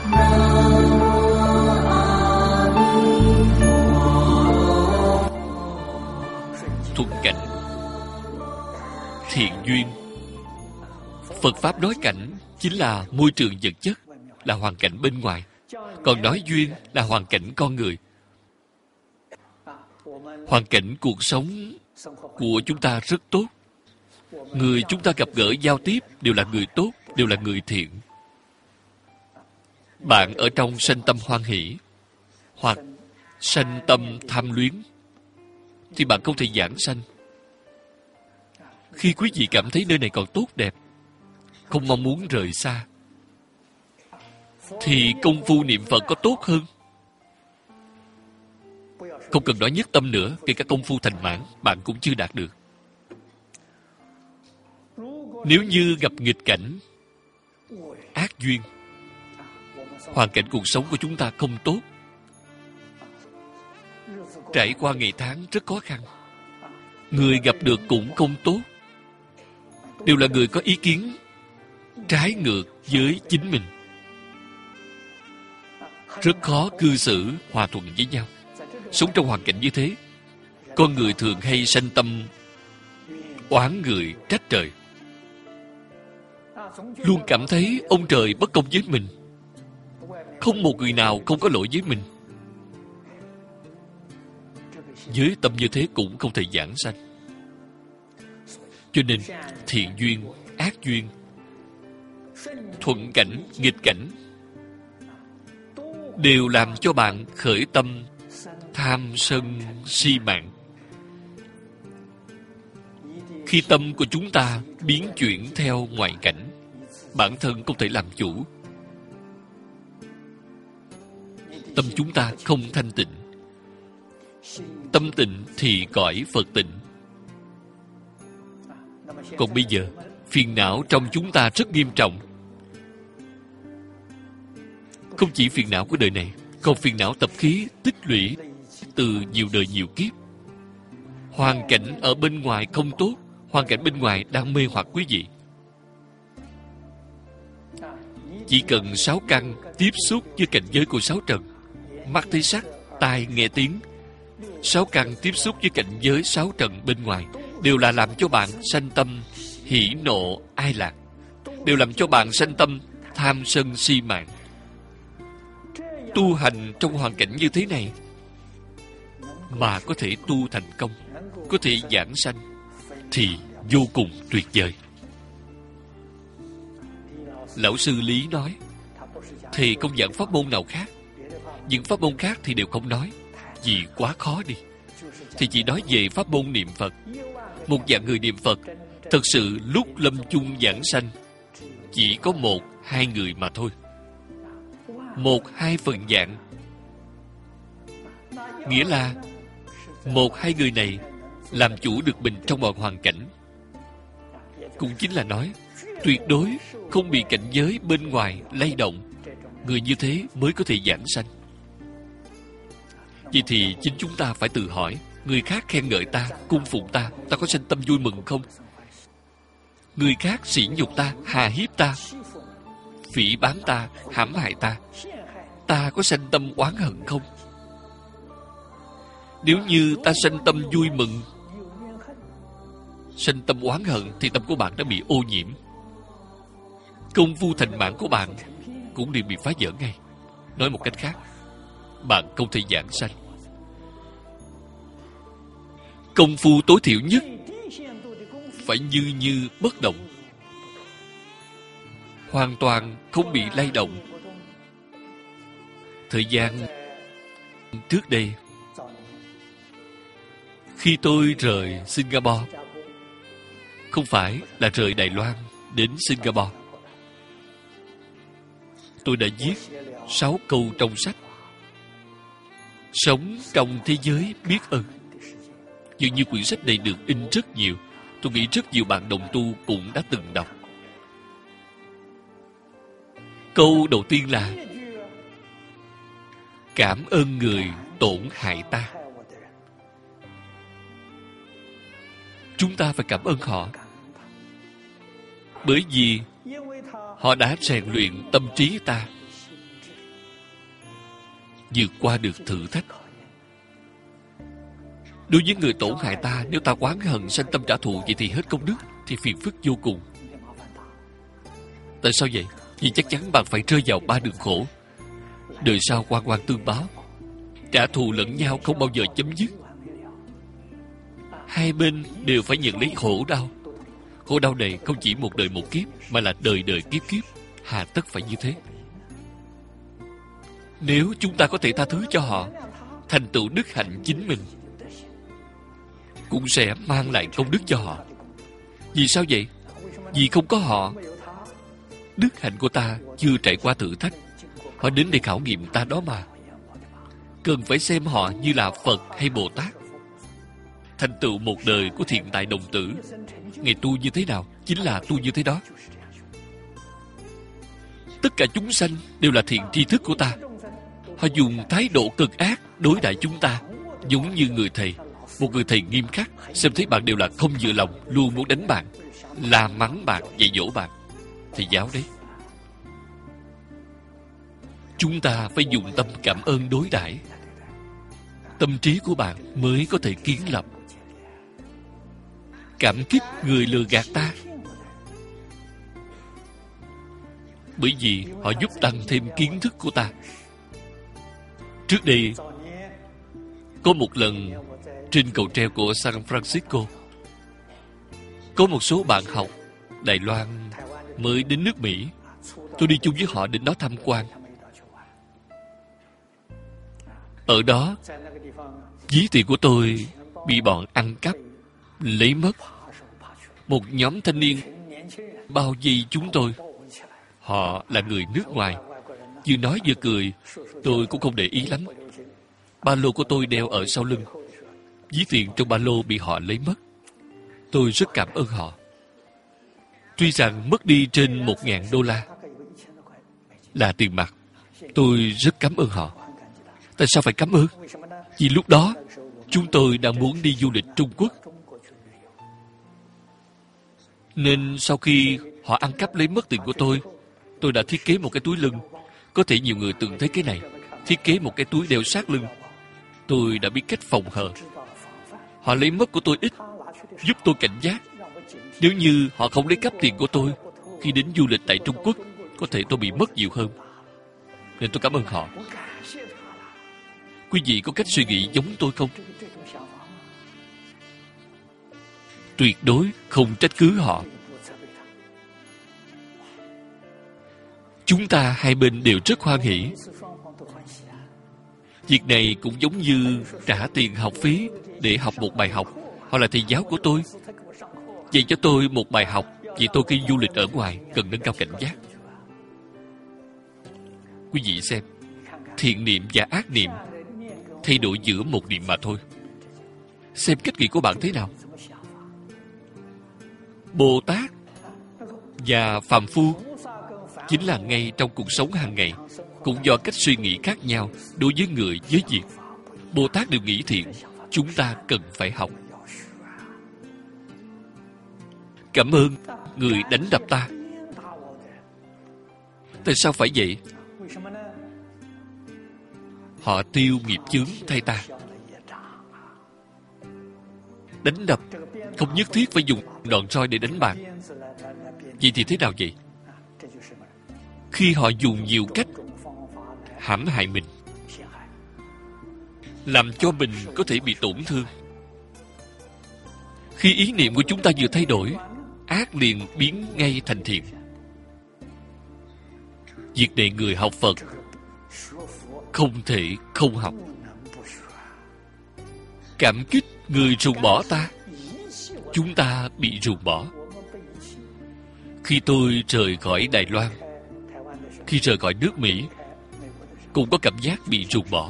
Thuận cảnh, thiện duyên. Phật Pháp nói cảnh chính là môi trường vật chất, là hoàn cảnh bên ngoài. Còn nói duyên là hoàn cảnh con người. Hoàn cảnh cuộc sống của chúng ta rất tốt. Người chúng ta gặp gỡ giao tiếp đều là người tốt, đều là người thiện. Bạn ở trong sanh tâm hoan hỷ hoặc sanh tâm tham luyến thì bạn không thể giảng sanh. Khi quý vị cảm thấy nơi này còn tốt đẹp, không mong muốn rời xa, thì công phu niệm Phật có tốt hơn. Không cần nói nhất tâm nữa, kể cả công phu thành mãn, bạn cũng chưa đạt được. Nếu như gặp nghịch cảnh, ác duyên, hoàn cảnh cuộc sống của chúng ta không tốt, trải qua ngày tháng rất khó khăn, người gặp được cũng không tốt, đều là người có ý kiến trái ngược với chính mình, rất khó cư xử hòa thuận với nhau. Sống trong hoàn cảnh như thế, con người thường hay sanh tâm oán người trách trời, luôn cảm thấy ông trời bất công với mình, không một người nào không có lỗi với mình. Với tâm như thế cũng không thể giảng sanh. Cho nên thiện duyên, ác duyên, thuận cảnh, nghịch cảnh đều làm cho bạn khởi tâm tham sân si mạng. Khi tâm của chúng ta biến chuyển theo ngoại cảnh, bản thân không thể làm chủ. Tâm chúng ta không thanh tịnh. Tâm tịnh thì cõi Phật tịnh. Còn bây giờ, phiền não trong chúng ta rất nghiêm trọng. Không chỉ phiền não của đời này, còn phiền não tập khí tích lũy từ nhiều đời nhiều kiếp. Hoàn cảnh ở bên ngoài không tốt, hoàn cảnh bên ngoài đang mê hoặc quý vị. Chỉ cần 6 căn tiếp xúc với cảnh giới của 6 trần, mắt thấy sắc, tai nghe tiếng, 6 căn tiếp xúc với cảnh giới 6 trần bên ngoài, đều là làm cho bạn sanh tâm hỉ nộ ai lạc, đều làm cho bạn sanh tâm tham sân si mạng. Tu hành trong hoàn cảnh như thế này mà có thể tu thành công, có thể giảng sanh, thì vô cùng tuyệt vời. Lão sư Lý nói, thầy không giảng pháp môn nào khác, những pháp môn khác thì đều không nói, vì quá khó đi. Thì chỉ nói về pháp môn niệm Phật. Một dạng người niệm Phật, thật sự lúc lâm chung giảng sanh chỉ có 1-2 người mà thôi. 1-2 phần vạn, nghĩa là 1-2 người này làm chủ được mình trong mọi hoàn cảnh. Cũng chính là nói, tuyệt đối không bị cảnh giới bên ngoài lay động. Người như thế mới có thể giảng sanh. Vậy thì chính chúng ta phải tự hỏi, người khác khen ngợi ta, cung phụng ta, ta có sanh tâm vui mừng không? Người khác sỉ nhục ta, hà hiếp ta, phỉ báng ta, hãm hại ta, ta có sanh tâm oán hận không? Nếu như ta sanh tâm vui mừng, sanh tâm oán hận, thì tâm của bạn đã bị ô nhiễm. Công phu thành mãn của bạn cũng đều bị phá vỡ ngay. Nói một cách khác, bạn không thể giảng sanh. Công phu tối thiểu nhất phải như bất động, hoàn toàn không bị lay động. Thời gian trước đây, khi tôi rời Singapore, không phải là rời Đài Loan đến Singapore, tôi đã viết 6 câu trong sách Sống trong thế giới biết ơn. Dường như quyển sách này được in rất nhiều. Tôi nghĩ rất nhiều bạn đồng tu cũng đã từng đọc. Câu đầu tiên là cảm ơn người tổn hại ta. Chúng ta phải cảm ơn họ, bởi vì họ đã rèn luyện tâm trí ta, vượt qua được thử thách. Đối với người tổn hại ta, nếu ta oán hận sanh tâm trả thù, vậy thì hết công đức, thì phiền phức vô cùng. Tại sao vậy? Vì chắc chắn bạn phải rơi vào 3 đường khổ. Đời sau oan oan tương báo, trả thù lẫn nhau không bao giờ chấm dứt. Hai bên đều phải nhận lấy khổ đau. Khổ đau này không chỉ một đời một kiếp, mà là đời đời kiếp kiếp. Hà tất phải như thế? Nếu chúng ta có thể tha thứ cho họ, thành tựu đức hạnh chính mình, cũng sẽ mang lại công đức cho họ. Vì sao vậy? Vì không có họ, đức hạnh của ta chưa trải qua thử thách. Họ đến để khảo nghiệm ta đó mà. Cần phải xem họ như là Phật hay Bồ Tát. Thành tựu một đời của thiện tài đồng tử, Ngài tu như thế nào, chính là tu như thế đó. Tất cả chúng sanh đều là thiện tri thức của ta. Họ dùng thái độ cực ác đối đãi chúng ta, giống như người thầy. Một người thầy nghiêm khắc, xem thấy bạn đều là không vừa lòng, luôn muốn đánh bạn, la mắng bạn, dạy dỗ bạn. Thầy giáo đấy. Chúng ta phải dùng tâm cảm ơn đối đãi. Tâm trí của bạn mới có thể kiến lập. Cảm kích người lừa gạt ta, bởi vì họ giúp tăng thêm kiến thức của ta. Trước đây, có một lần trên cầu treo của San Francisco, có một số bạn học Đài Loan mới đến nước Mỹ. Tôi đi chung với họ đến đó tham quan. Ở đó, ví tiền của tôi bị bọn ăn cắp lấy mất. Một nhóm thanh niên bao vây chúng tôi. Họ là người nước ngoài. Vừa nói vừa cười, tôi cũng không để ý lắm. Ba lô của tôi đeo ở sau lưng. Ví tiền trong ba lô bị họ lấy mất. Tôi rất cảm ơn họ. Tuy rằng mất đi trên 1.000 đô la là tiền mặt, tôi rất cảm ơn họ. Tại sao phải cảm ơn? Vì lúc đó chúng tôi đang muốn đi du lịch Trung Quốc. Nên sau khi họ ăn cắp lấy mất tiền của tôi đã thiết kế một cái túi lưng. Có thể nhiều người từng thấy cái này. Thiết kế một cái túi đeo sát lưng. Tôi đã biết cách phòng hờ. Họ lấy mất của tôi ít, giúp tôi cảnh giác. Nếu như họ không lấy cắp tiền của tôi, khi đến du lịch tại Trung Quốc, có thể tôi bị mất nhiều hơn. Nên tôi cảm ơn họ. Quý vị có cách suy nghĩ giống tôi không? Tuyệt đối không trách cứ họ. Chúng ta hai bên đều rất hoan hỉ. Việc này cũng giống như trả tiền học phí để học một bài học. Họ là thầy giáo của tôi, dạy cho tôi một bài học. Vì tôi khi du lịch ở ngoài cần nâng cao cảnh giác. Quý vị xem, thiện niệm và ác niệm thay đổi giữa một niệm mà thôi. Xem cách nghĩ của bạn thế nào. Bồ Tát và phàm phu chính là ngay trong cuộc sống hàng ngày, cũng do cách suy nghĩ khác nhau đối với người với việc. Bồ Tát đều nghĩ thiện. Chúng ta cần phải học. Cảm ơn người đánh đập ta. Tại sao phải vậy? Họ tiêu nghiệp chướng thay ta. Đánh đập không nhất thiết phải dùng đòn roi để đánh bạn. Vậy thì thế nào vậy? Khi họ dùng nhiều cách hãm hại mình, làm cho mình có thể bị tổn thương. Khi ý niệm của chúng ta vừa thay đổi, ác liền biến ngay thành thiện. Việc này người học Phật không thể không học. Cảm kích người ruồng bỏ ta. Chúng ta bị ruồng bỏ. Khi tôi rời khỏi Đài Loan, khi rời khỏi nước Mỹ, cũng có cảm giác bị ruồng bỏ.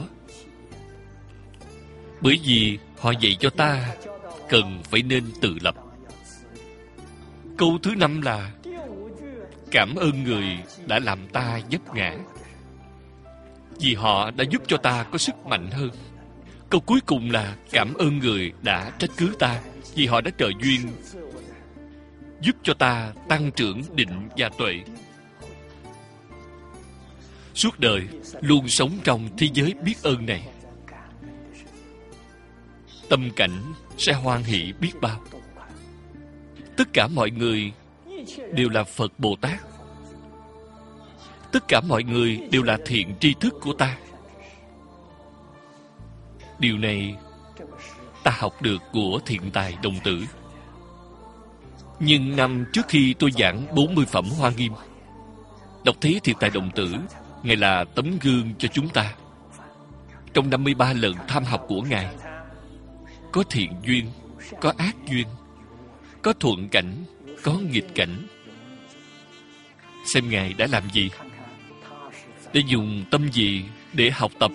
Bởi vì họ dạy cho ta cần phải nên tự lập. Câu thứ 5 là cảm ơn người đã làm ta vấp ngã, vì họ đã giúp cho ta có sức mạnh hơn. Câu cuối cùng là cảm ơn người đã trách cứ ta, vì họ đã trợ duyên giúp cho ta tăng trưởng định và tuệ. suốt đời luôn sống trong thế giới biết ơn này. Tâm cảnh sẽ hoan hỷ biết bao. Tất cả mọi người đều là Phật Bồ Tát. Tất cả mọi người đều là thiện tri thức của ta. Điều này ta học được của Thiện Tài Đồng Tử. Nhưng năm trước khi tôi giảng 40 phẩm Hoa Nghiêm, đọc thấy Thiện Tài Đồng Tử, Ngài là tấm gương cho chúng ta. Trong 53 lần tham học của Ngài, có thiện duyên, có ác duyên, có thuận cảnh, có nghịch cảnh. Xem Ngài đã làm gì, để dùng tâm gì để học tập.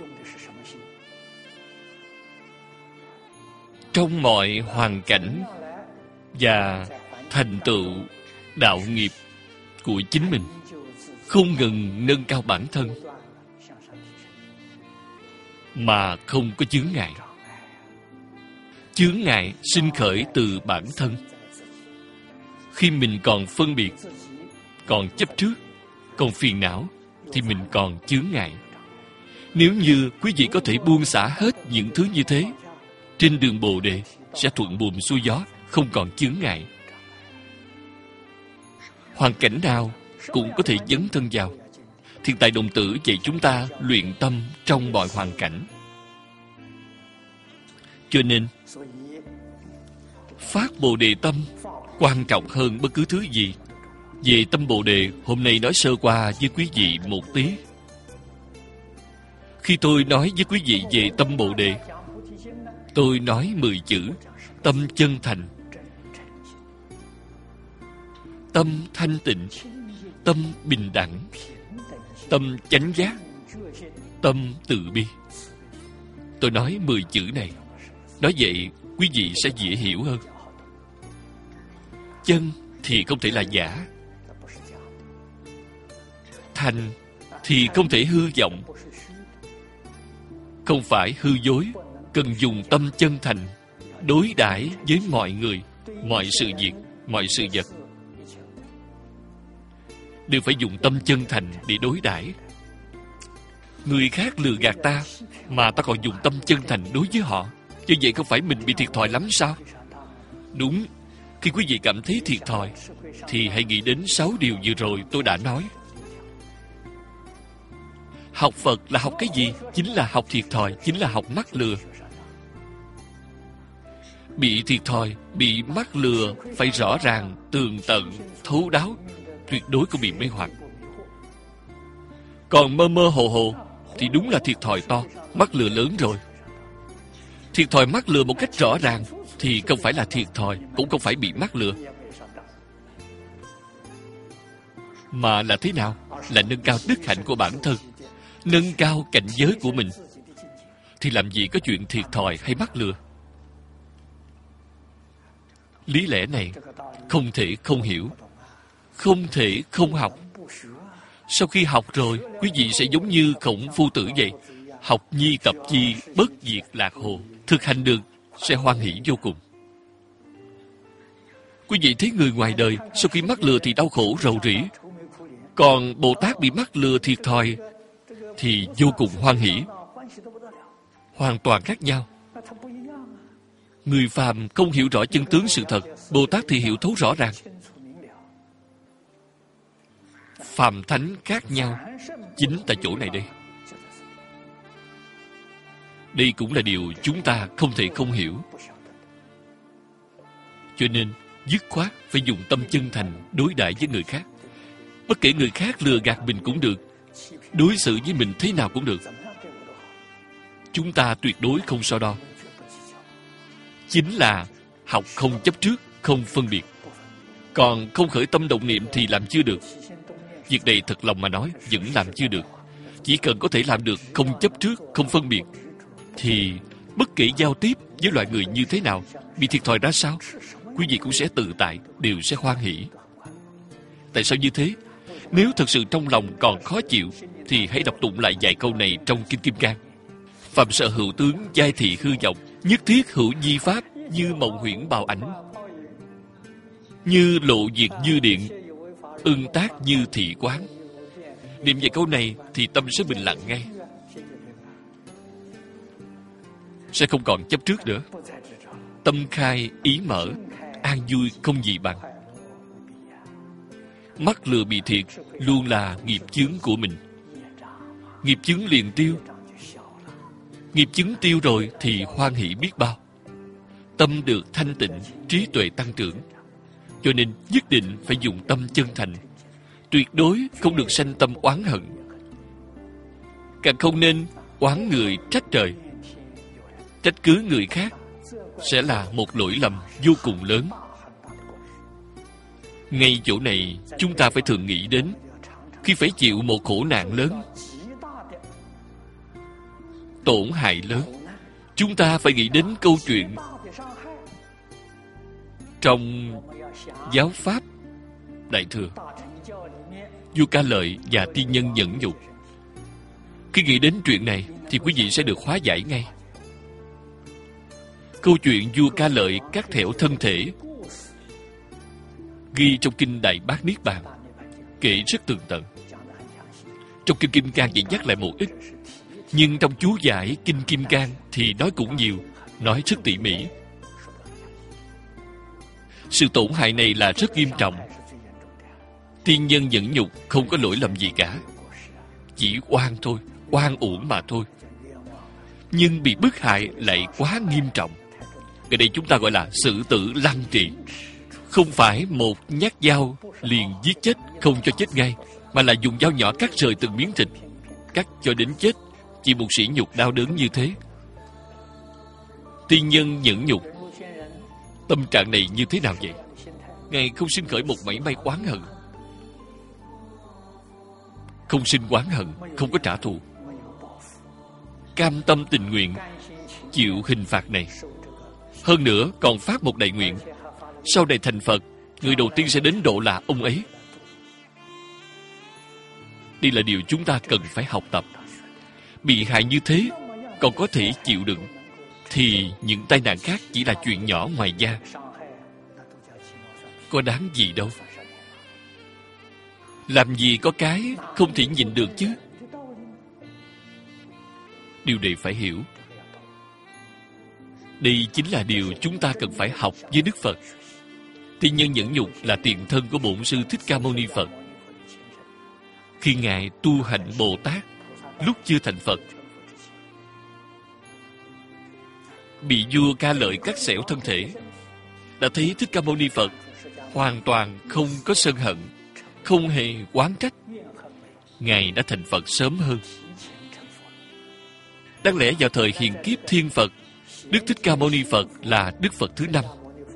Trong mọi hoàn cảnh và thành tựu đạo nghiệp của chính mình, không ngừng nâng cao bản thân mà không có chướng ngại. Chướng ngại sinh khởi từ bản thân. Khi mình còn phân biệt, còn chấp trước, còn phiền não, thì mình còn chướng ngại. Nếu như quý vị có thể buông xả hết những thứ như thế, trên đường Bồ Đề sẽ thuận buồm xuôi gió, không còn chướng ngại. Hoàn cảnh nào cũng có thể dấn thân vào. Thiện Tài Đồng Tử dạy chúng ta luyện tâm trong mọi hoàn cảnh. Cho nên phát Bồ Đề tâm quan trọng hơn bất cứ thứ gì. Về tâm Bồ Đề, hôm nay nói sơ qua với quý vị một tí. Khi tôi nói với quý vị về tâm Bồ Đề, tôi nói 10 chữ: tâm chân thành, tâm thanh tịnh, tâm bình đẳng, tâm chánh giác, tâm từ bi. Tôi nói 10 chữ này. Nói vậy quý vị sẽ dễ hiểu hơn. Chân thì không thể là giả, thành thì không thể hư vọng, không phải hư dối. Cần dùng tâm chân thành đối đãi với mọi người, mọi sự việc, mọi sự vật, đều phải dùng tâm chân thành để đối đãi. Người khác lừa gạt ta, mà ta còn dùng tâm chân thành đối với họ, như vậy không phải mình bị thiệt thòi lắm sao? Đúng. Khi quý vị cảm thấy thiệt thòi, thì hãy nghĩ đến 6 điều vừa rồi tôi đã nói. Học Phật là học cái gì? Chính là học thiệt thòi, chính là học mắc lừa. Bị thiệt thòi, bị mắc lừa phải rõ ràng, tường tận, thấu đáo, tuyệt đối không bị mê hoặc. Còn mơ mơ hồ hồ thì đúng là thiệt thòi to, mắc lừa lớn rồi. Thiệt thòi mắc lừa một cách rõ ràng thì không phải là thiệt thòi, cũng không phải bị mắc lừa. Mà là thế nào? Là nâng cao đức hạnh của bản thân, nâng cao cảnh giới của mình. Thì làm gì có chuyện thiệt thòi hay mắc lừa? Lý lẽ này không thể không hiểu, không thể không học. Sau khi học rồi, quý vị sẽ giống như Khổng Phu Tử vậy. Học nhi tập chi, bất diệt lạc hồ. Thực hành được sẽ hoan hỷ vô cùng. Quý vị thấy người ngoài đời sau khi mắc lừa thì đau khổ rầu rĩ, còn Bồ Tát bị mắc lừa thiệt thòi thì vô cùng hoan hỷ. Hoàn toàn khác nhau. Người phàm không hiểu rõ chân tướng sự thật, Bồ Tát thì hiểu thấu rõ ràng. Phàm thánh khác nhau chính tại chỗ này đây. Đây cũng là điều chúng ta không thể không hiểu. Cho nên dứt khoát phải dùng tâm chân thành đối đãi với người khác. Bất kể người khác lừa gạt mình cũng được, đối xử với mình thế nào cũng được. Chúng ta tuyệt đối không so đo. Chính là học không chấp trước, không phân biệt. Còn không khởi tâm động niệm thì làm chưa được. Việc này thật lòng mà nói vẫn làm chưa được. Chỉ cần có thể làm được không chấp trước, không phân biệt, thì bất kể giao tiếp với loại người như thế nào, bị thiệt thòi ra sao, quý vị cũng sẽ tự tại, đều sẽ hoan hỷ. Tại sao như thế? Nếu thật sự trong lòng còn khó chịu, thì hãy đọc tụng lại vài câu này trong Kinh Kim Cang. Phạm sợ hữu tướng, giai thị hư vọng, nhất thiết hữu di pháp, như mộng huyễn bào ảnh. Như lộ diệt như điện, ưng tác như thị quán. Niệm về câu này thì tâm sẽ bình lặng ngay, sẽ không còn chấp trước nữa. Tâm khai ý mở, an vui không gì bằng. Mắc lừa bị thiệt luôn là nghiệp chướng của mình. Nghiệp chướng liền tiêu. Nghiệp chướng tiêu rồi thì hoan hỷ biết bao. Tâm được thanh tịnh, trí tuệ tăng trưởng. Cho nên nhất định phải dùng tâm chân thành. Tuyệt đối không được sanh tâm oán hận. Càng không nên oán người trách trời. Trách cứ người khác sẽ là một lỗi lầm vô cùng lớn. Ngay chỗ này chúng ta phải thường nghĩ đến, khi phải chịu một khổ nạn lớn, tổn hại lớn, chúng ta phải nghĩ đến câu chuyện trong giáo pháp Đại Thừa, vua Ca Lợi và tiên nhân nhẫn nhục. Khi nghĩ đến chuyện này thì quý vị sẽ được hóa giải ngay. Câu chuyện vua Ca Lợi cắt thẻo thân thể ghi trong kinh Đại Bát Niết Bàn, kể rất tường tận. Trong kinh Kim Cang chỉ nhắc lại một ít, nhưng trong chú giải kinh Kim Cang thì nói cũng nhiều, nói rất tỉ mỉ. Sự tổn hại này là rất nghiêm trọng. Tiên nhân nhẫn nhục không có lỗi lầm gì cả, chỉ oan thôi, oan uổng mà thôi. Nhưng bị bức hại lại quá nghiêm trọng. Ở đây chúng ta gọi là xử tử lăng trì. Không phải một nhát dao liền giết chết, không cho chết ngay, mà là dùng dao nhỏ cắt rời từng miếng thịt, cắt cho đến chết. Chỉ một sỉ nhục đau đớn như thế. Tiên nhân nhẫn nhục, tâm trạng này như thế nào vậy? Ngài không sinh khởi một mảy may oán hận, không sinh oán hận, không có trả thù, cam tâm tình nguyện chịu hình phạt này. Hơn nữa còn phát một đại nguyện, sau này thành Phật, người đầu tiên sẽ đến độ là ông ấy. Đây là điều chúng ta cần phải học tập. Bị hại như thế còn có thể chịu đựng, thì những tai nạn khác chỉ là chuyện nhỏ ngoài da, có đáng gì đâu. Làm gì có cái không thể nhịn được chứ. Điều này phải hiểu. Đây chính là điều chúng ta cần phải học với Đức Phật. Tiên nhân nhẫn nhục là tiền thân của Bổn Sư Thích Ca Mâu Ni Phật. Khi Ngài tu hạnh Bồ Tát, lúc chưa thành Phật, bị vua Ca Lợi cắt xẻo thân thể, đã thấy Thích Ca Mâu Ni Phật hoàn toàn không có sân hận, không hề oán trách. Ngài đã thành Phật sớm hơn. Đáng lẽ vào thời hiền kiếp thiên Phật, Đức Thích Ca Mâu Ni Phật là Đức Phật thứ 5.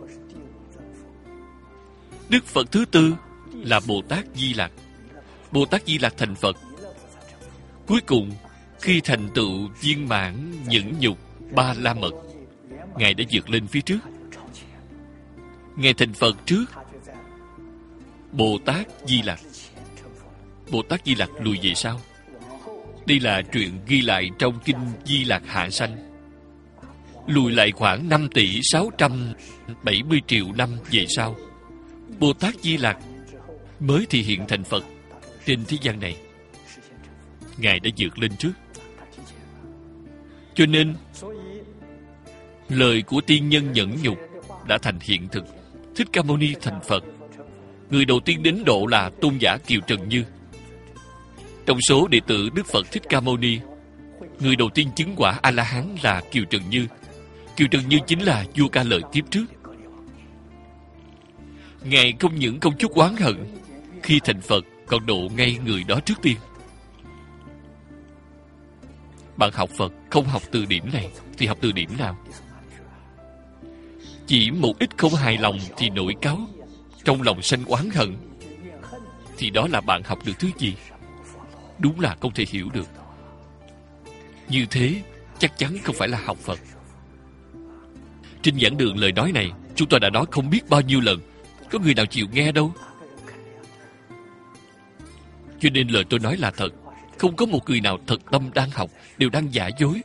Đức Phật thứ 4 là Bồ Tát Di Lặc. Bồ Tát Di Lặc thành Phật. Cuối cùng, khi thành tựu viên mãn nhẫn nhục ba la mật, Ngài đã vượt lên phía trước. Ngài thành Phật trước Bồ Tát Di Lặc. Bồ Tát Di Lặc lùi về sau. Đây là truyện ghi lại trong kinh Di Lặc Hạ Sanh. Lùi lại khoảng 5 tỷ 670 triệu năm về sau, Bồ Tát Di Lặc mới thì hiện thành Phật trên thế gian này. Ngài đã vượt lên trước. Cho nên lời của tiên nhân nhẫn nhục đã thành hiện thực. Thích Ca Mâu Ni thành Phật. Người đầu tiên đến độ là tôn giả Kiều Trần Như. Trong số đệ tử Đức Phật Thích Ca Mâu Ni, người đầu tiên chứng quả A-la-hán là Kiều Trần Như. Kiều Trần Như chính là vua Ca Lợi kiếp trước. Ngài không những không chút oán hận, khi thành Phật còn độ ngay người đó trước tiên. Bạn học Phật không học từ điểm này thì học từ điểm nào? Chỉ một ít không hài lòng thì nổi cáu, trong lòng sanh oán hận, thì đó là bạn học được thứ gì? Đúng là không thể hiểu được. Như thế chắc chắn không phải là học Phật. Trên giảng đường lời nói này chúng tôi đã nói không biết bao nhiêu lần, có người nào chịu nghe đâu. Cho nên lời tôi nói là thật. Không có một người nào thật tâm đang học, đều đang giả dối.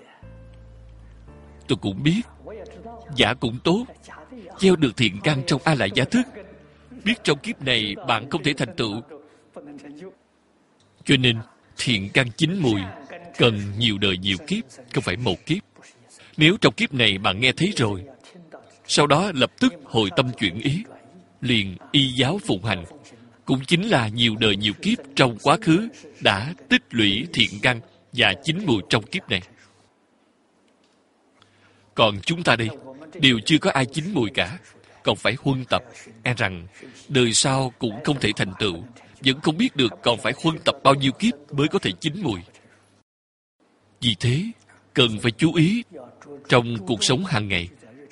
Tôi cũng biết giả cũng tốt, gieo được thiện căn trong A Lại Gia Thức. Biết trong kiếp này bạn không thể thành tựu, Cho nên thiện căn chín mùi cần nhiều đời nhiều kiếp, không phải một kiếp. Nếu trong kiếp này bạn nghe thấy rồi, sau đó lập tức hồi tâm chuyển ý, liền y giáo phụng hành, cũng chính là nhiều đời nhiều kiếp trong quá khứ đã tích lũy thiện căn và chín mùi trong kiếp này. Còn chúng ta đây, đều chưa có ai chín mùi cả, còn phải huân tập, e rằng đời sau cũng không thể thành tựu, vẫn không biết được còn phải huân tập bao nhiêu kiếp mới có thể chín mùi. Vì thế, cần phải chú ý trong cuộc sống hàng ngày.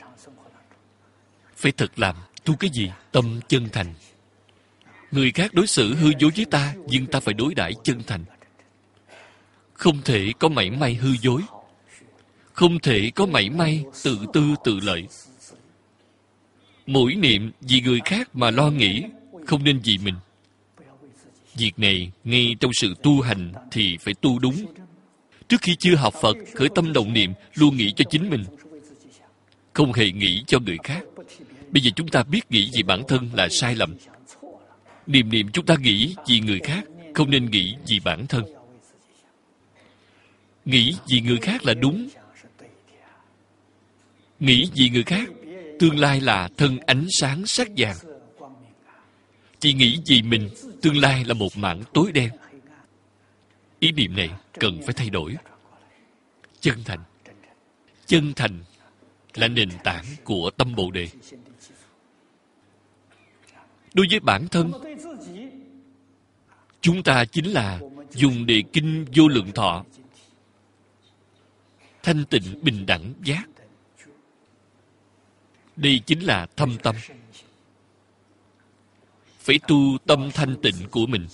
Phải thật làm, tu cái gì? Tâm chân thành. Người khác đối xử hư dối với ta, nhưng ta phải đối đãi chân thành. Không thể có mảy may hư dối. Không thể có mảy may tự tư tự lợi. Mỗi niệm vì người khác mà lo nghĩ, không nên vì mình. Việc này, ngay trong sự tu hành thì phải tu đúng. Trước khi chưa học Phật, khởi tâm động niệm luôn nghĩ cho chính mình, không hề nghĩ cho người khác. Bây giờ chúng ta biết nghĩ vì bản thân là sai lầm. Niệm niệm chúng ta nghĩ vì người khác, không nên nghĩ vì bản thân. Nghĩ vì người khác là đúng. Nghĩ vì người khác, tương lai là thân ánh sáng sắc vàng. Chỉ nghĩ vì mình, tương lai là một mảng tối đen. Ý niệm này cần phải thay đổi. Chân thành. Chân thành là nền tảng của tâm Bồ Đề. Đối với bản thân, chúng ta chính là dùng đề kinh Vô Lượng Thọ, thanh tịnh bình đẳng giác. Đây chính là thâm tâm. Phải tu tâm thanh tịnh của mình.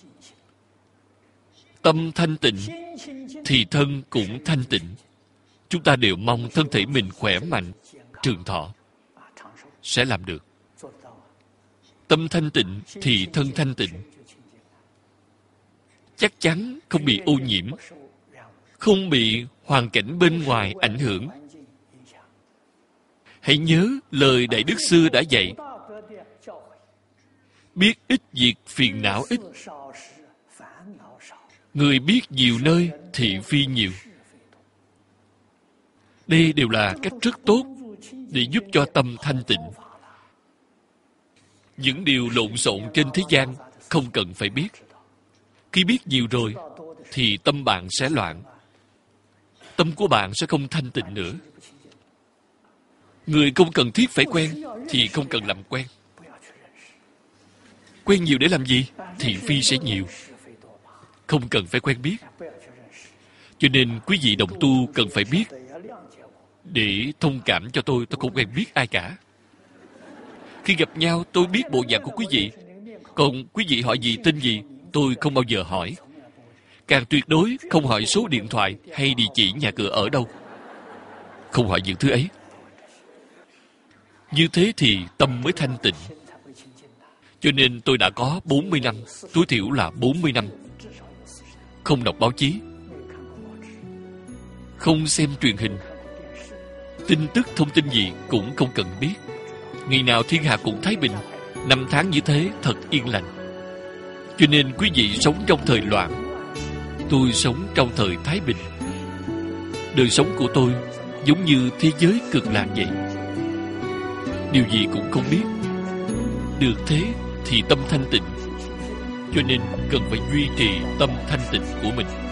Tâm thanh tịnh thì thân cũng thanh tịnh. Chúng ta đều mong thân thể mình khỏe mạnh, trường thọ. Sẽ làm được. Tâm thanh tịnh thì thân thanh tịnh. Chắc chắn không bị ô nhiễm, không bị hoàn cảnh bên ngoài ảnh hưởng. Hãy nhớ lời Đại Đức Xưa đã dạy: biết ít việc phiền não ít, người biết nhiều nơi thị phi nhiều. Đây đều là cách rất tốt để giúp cho tâm thanh tịnh. Những điều lộn xộn trên thế gian không cần phải biết. Khi biết nhiều rồi thì tâm bạn sẽ loạn. Tâm của bạn sẽ không thanh tịnh nữa. Người không cần thiết phải quen thì không cần làm quen. Quen nhiều để làm gì? Thị phi sẽ nhiều. Không cần phải quen biết. Cho nên quý vị đồng tu cần phải biết, để thông cảm cho tôi không quen biết ai cả. Khi gặp nhau tôi biết bộ dạng của quý vị, còn quý vị hỏi gì tên gì tôi không bao giờ hỏi. Càng tuyệt đối không hỏi số điện thoại hay địa chỉ nhà cửa ở đâu. Không hỏi những thứ ấy. Như thế thì tâm mới thanh tịnh. Cho nên tôi đã có 40 năm, tối thiểu là 40 năm không đọc báo chí, không xem truyền hình, tin tức thông tin gì cũng không cần biết. Ngày nào thiên hạ cũng thái bình. Năm tháng như thế thật yên lành. Cho nên quý vị sống trong thời loạn, tôi sống trong thời thái bình. Đời sống của tôi giống như thế giới cực lạc vậy. Điều gì cũng không biết. Được thế thì tâm thanh tịnh. Cho nên cần phải duy trì tâm thanh tịnh của mình.